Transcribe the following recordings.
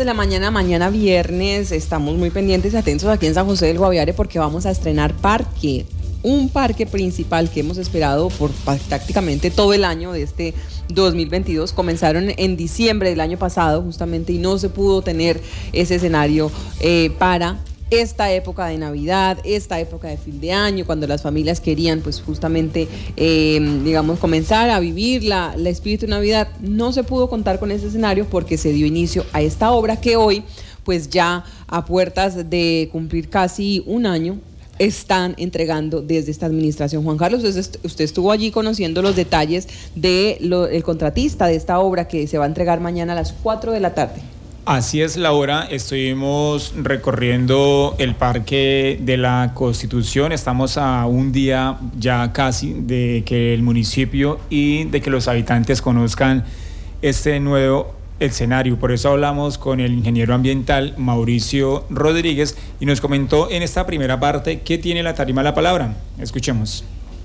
la mañana, mañana viernes, estamos muy pendientes y atentos aquí en San José del Guaviare porque vamos a estrenar parque. Un parque principal que hemos esperado por prácticamente todo el año de este 2022. Comenzaron en diciembre del año pasado justamente y no se pudo tener ese escenario para esta época de Navidad, esta época de fin de año, cuando las familias querían pues justamente, digamos, comenzar a vivir la espíritu de Navidad. No se pudo contar con ese escenario porque se dio inicio a esta obra que hoy, pues ya a puertas de cumplir casi un año, están entregando desde esta administración. Juan Carlos, usted estuvo allí conociendo los detalles del contratista de esta obra que se va a entregar mañana a las 4 de la tarde. Así es, Laura, estuvimos recorriendo el Parque de la Constitución, estamos a un día ya casi de que el municipio y de que los habitantes conozcan este nuevo escenario. Por eso hablamos con el ingeniero ambiental Mauricio Rodríguez y nos comentó en esta primera parte qué tiene la tarima La Palabra. Escuchemos.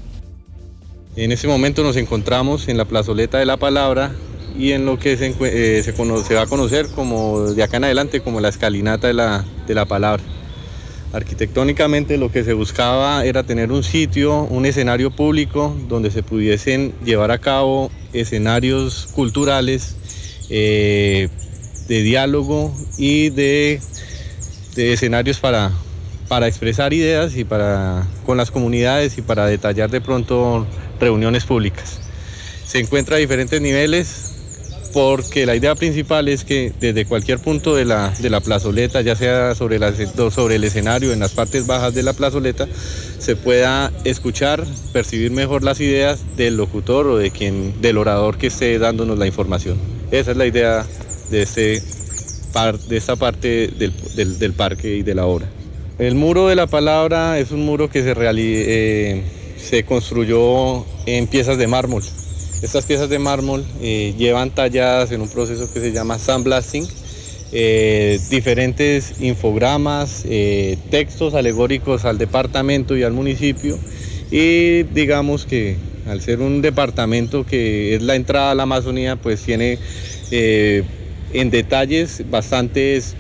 En este momento nos encontramos en la plazoleta de La Palabra y en lo que se va a conocer como de acá en adelante como la escalinata de la Palabra. Arquitectónicamente lo que se buscaba era tener un sitio, un escenario público donde se pudiesen llevar a cabo escenarios culturales, de diálogo y de escenarios para expresar ideas y con las comunidades y para detallar de pronto reuniones públicas. Se encuentra a diferentes niveles porque la idea principal es que desde cualquier punto de la plazoleta, ya sea sobre el escenario, en las partes bajas de la plazoleta, se pueda escuchar, percibir mejor las ideas del locutor o del orador que esté dándonos la información. Esa es la idea de esta parte del parque y de la obra. El muro de La Palabra es un muro que se construyó en piezas de mármol. Estas piezas de mármol llevan talladas en un proceso que se llama sandblasting, diferentes infogramas, textos alegóricos al departamento y al municipio, y digamos que al ser un departamento que es la entrada a la Amazonía, pues tiene en detalles bastantes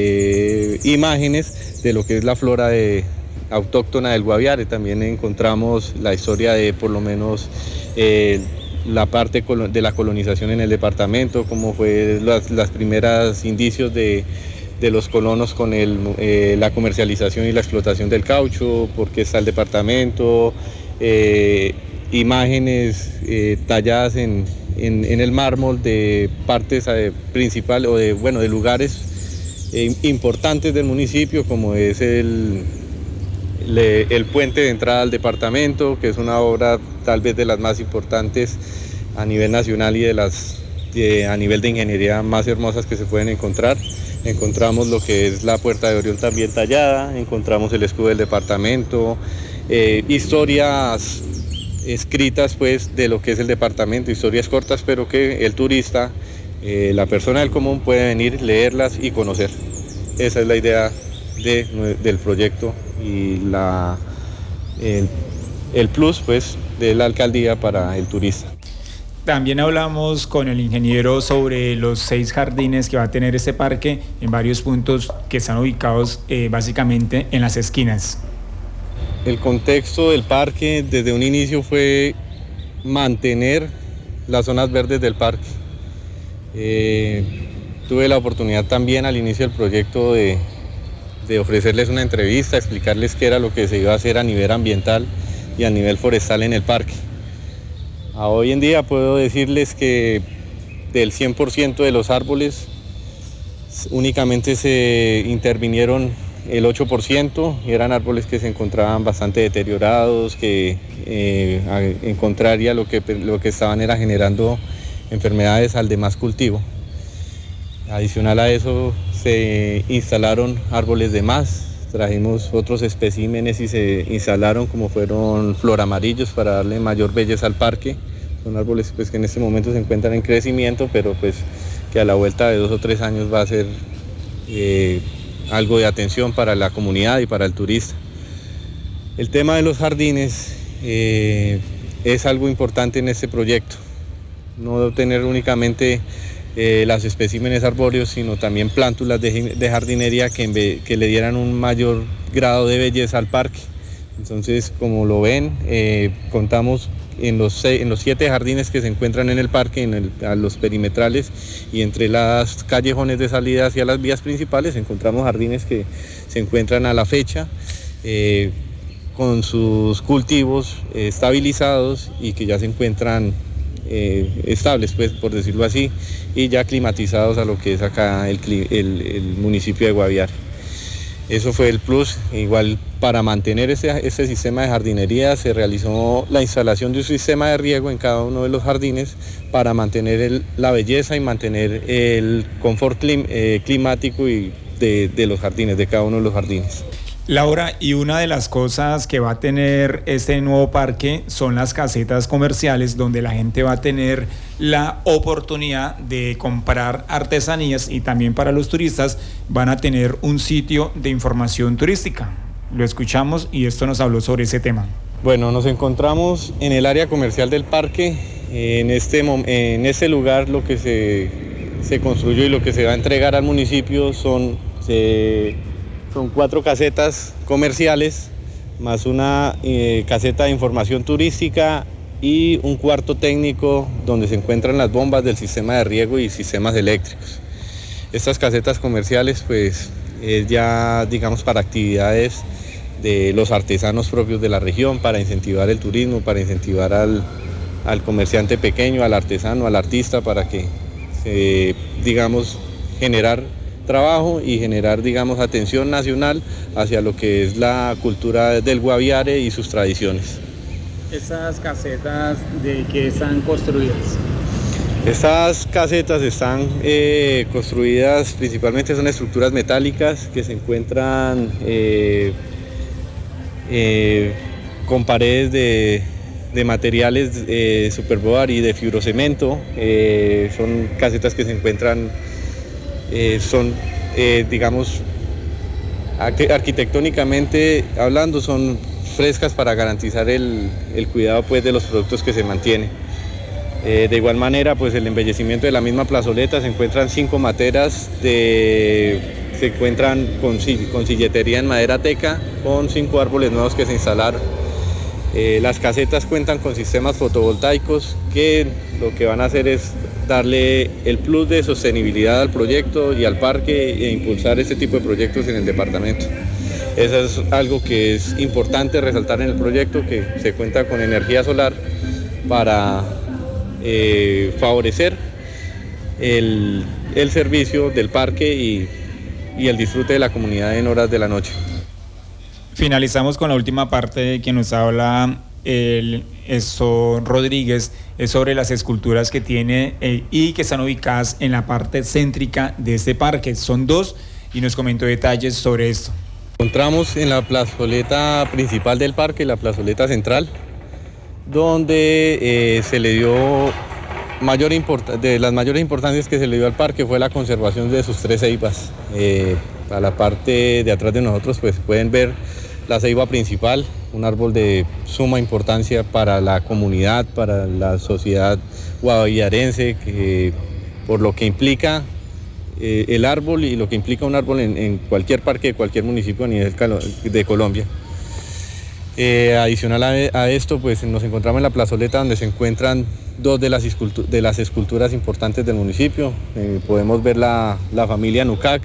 imágenes de lo que es la flora autóctona del Guaviare. También encontramos la historia de por lo menos la parte de la colonización en el departamento, como fue las primeras indicios de los colonos con la comercialización y la explotación del caucho, por qué está el departamento, imágenes talladas en el mármol de partes principales o de lugares importantes del municipio, como es el puente de entrada al departamento, que es una obra tal vez de las más importantes a nivel nacional y a nivel de ingeniería más hermosas que se pueden encontrar. Encontramos lo que es la Puerta de Orión también tallada, encontramos el escudo del departamento, historias escritas pues de lo que es el departamento, historias cortas, pero que el turista, la persona del común puede venir, leerlas y conocer. Esa es la idea del proyecto y el plus pues de la alcaldía para el turista. También hablamos con el ingeniero sobre los 6 jardines que va a tener este parque en varios puntos que están ubicados básicamente en las esquinas. El contexto del parque desde un inicio fue mantener las zonas verdes del parque. Tuve la oportunidad también al inicio del proyecto de ofrecerles una entrevista, explicarles qué era lo que se iba a hacer a nivel ambiental y a nivel forestal en el parque. Hoy en día puedo decirles que del 100% de los árboles únicamente se intervinieron el 8%, eran árboles que se encontraban bastante deteriorados, que en contraria lo que estaban era generando enfermedades al demás cultivo. Adicional a eso se instalaron árboles de más, trajimos otros especímenes y se instalaron como fueron floramarillos para darle mayor belleza al parque. Son árboles pues, que en este momento se encuentran en crecimiento, pero pues que a la vuelta de 2 o 3 años va a ser algo de atención para la comunidad y para el turista. El tema de los jardines es algo importante en este proyecto. No tener únicamente los especímenes arbóreos, sino también plántulas de jardinería que le dieran un mayor grado de belleza al parque. Entonces, como lo ven, contamos en los 7 jardines que se encuentran en el parque, a los perimetrales y entre las callejones de salida hacia las vías principales, encontramos jardines que se encuentran a la fecha con sus cultivos estabilizados y que ya se encuentran estables, pues, por decirlo así, y ya climatizados a lo que es acá el municipio de Guaviare. Eso fue el plus. Igual, para mantener ese sistema de jardinería se realizó la instalación de un sistema de riego en cada uno de los jardines para mantener la belleza y mantener el confort climático de los jardines, de cada uno de los jardines. Laura, y una de las cosas que va a tener este nuevo parque son las casetas comerciales, donde la gente va a tener la oportunidad de comprar artesanías, y también para los turistas van a tener un sitio de información turística. Lo escuchamos y esto nos habló sobre ese tema. Bueno, nos encontramos en el área comercial del parque. En este lugar lo que se construyó y lo que se va a entregar al municipio son 4 casetas comerciales, más una caseta de información turística y un cuarto técnico donde se encuentran las bombas del sistema de riego y sistemas eléctricos. Estas casetas comerciales, pues, ya, digamos, para actividades de los artesanos propios de la región, para incentivar el turismo, para incentivar al comerciante pequeño, al artesano, al artista, para que, digamos, generar trabajo y generar, digamos, atención nacional hacia lo que es la cultura del Guaviare y sus tradiciones. ¿Esas casetas de qué están construidas? Estas casetas están construidas principalmente, son estructuras metálicas que se encuentran con paredes de materiales superboard y de fibrocemento. Son casetas que se encuentran, digamos, arquitectónicamente hablando, son frescas para garantizar el cuidado, pues, de los productos que se mantienen. De igual manera, pues, el embellecimiento de la misma plazoleta, se encuentran 5 materas, se encuentran con silletería en madera teca, con 5 árboles nuevos que se instalaron. Las casetas cuentan con sistemas fotovoltaicos que lo que van a hacer es darle el plus de sostenibilidad al proyecto y al parque, e impulsar este tipo de proyectos en el departamento. Eso es algo que es importante resaltar en el proyecto, que se cuenta con energía solar para favorecer el servicio del parque y el disfrute de la comunidad en horas de la noche. Finalizamos con la última parte que nos habla Rodríguez, es sobre las esculturas que tiene y que están ubicadas en la parte céntrica de este parque. Son 2 y nos comentó detalles sobre esto. Encontramos en la plazoleta principal del parque, la plazoleta central, donde se le dio de las mayores importancias que se le dio al parque fue la conservación de sus 3 ceibas. A la parte de atrás de nosotros, pues, pueden ver la ceiba principal, un árbol de suma importancia para la comunidad, para la sociedad guaviarense, por lo que implica el árbol y lo que implica un árbol en cualquier parque de cualquier municipio a nivel de Colombia. Adicional a esto, pues, nos encontramos en la plazoleta, donde se encuentran 2 de las esculturas importantes del municipio. Podemos ver la familia Nucac,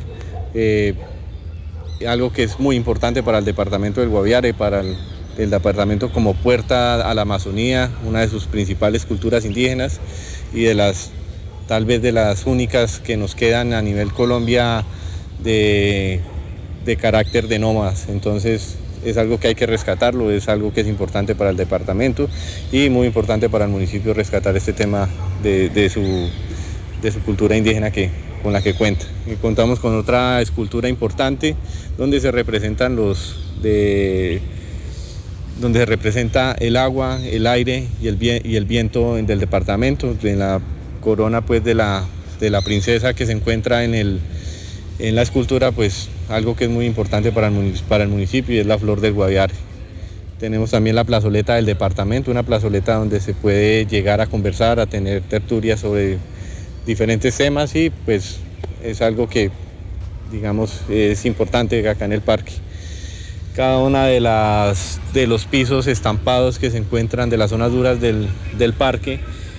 algo que es muy importante para el departamento del Guaviare, para el departamento como puerta a la Amazonía, una de sus principales culturas indígenas y tal vez de las únicas que nos quedan a nivel Colombia de carácter de nómadas. Entonces, es algo que hay que rescatarlo, es algo que es importante para el departamento y muy importante para el municipio rescatar este tema de su cultura indígena con la que cuenta. Y contamos con otra escultura importante donde se representan donde se representa el agua, el aire y el viento del departamento, en la corona, pues, de la princesa que se encuentra en la escultura, pues, algo que es muy importante para el municipio, y es la flor del Guaviare. Tenemos también la plazoleta del departamento, una plazoleta donde se puede llegar a conversar, a tener tertulias sobre diferentes temas y pues es algo que, digamos, es importante acá en el parque. Cada una de los pisos estampados que se encuentran de las zonas duras del parque,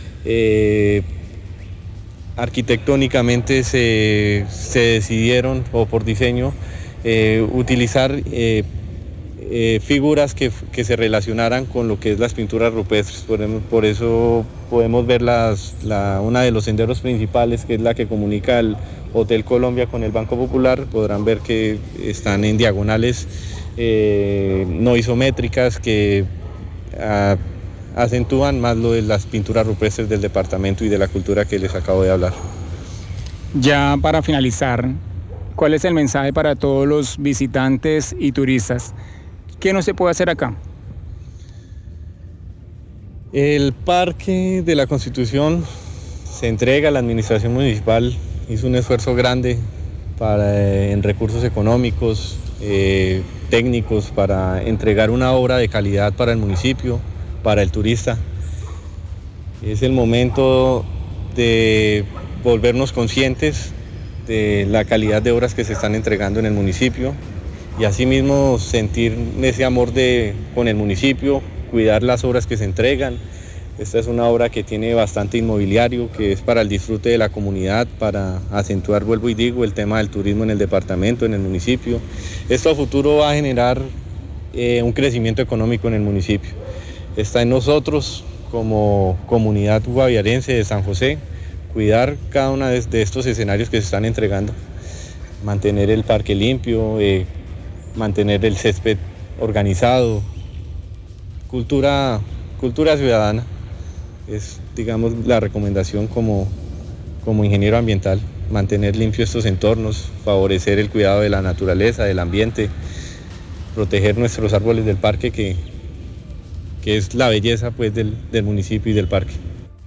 arquitectónicamente se decidieron, o por diseño, utilizar figuras que se relacionaran con lo que es las pinturas rupestres. Por eso podemos ver una de los senderos principales, que es la que comunica el Hotel Colombia con el Banco Popular. Podrán ver que están en diagonales no isométricas que acentúan más lo de las pinturas rupestres del departamento y de la cultura que les acabo de hablar. Ya para finalizar, ¿cuál es el mensaje para todos los visitantes y turistas? ¿Qué no se puede hacer acá? El Parque de la Constitución se entrega a la administración municipal, hizo un esfuerzo grande en recursos económicos, técnicos, para entregar una obra de calidad para el municipio, para el turista. Es el momento de volvernos conscientes de la calidad de obras que se están entregando en el municipio y asimismo sentir ese amor con el municipio, cuidar las obras que se entregan. Esta es una obra que tiene bastante inmobiliario, que es para el disfrute de la comunidad, para acentuar, vuelvo y digo, el tema del turismo en el departamento, en el municipio. Esto a futuro va a generar un crecimiento económico en el municipio. Está en nosotros, como comunidad guaviarense de San José, cuidar cada uno de estos escenarios que se están entregando, mantener el parque limpio, mantener el césped organizado, cultura ciudadana. Es, digamos, la recomendación como ingeniero ambiental, mantener limpios estos entornos, favorecer el cuidado de la naturaleza, del ambiente, proteger nuestros árboles del parque, que es la belleza pues, del municipio y del parque.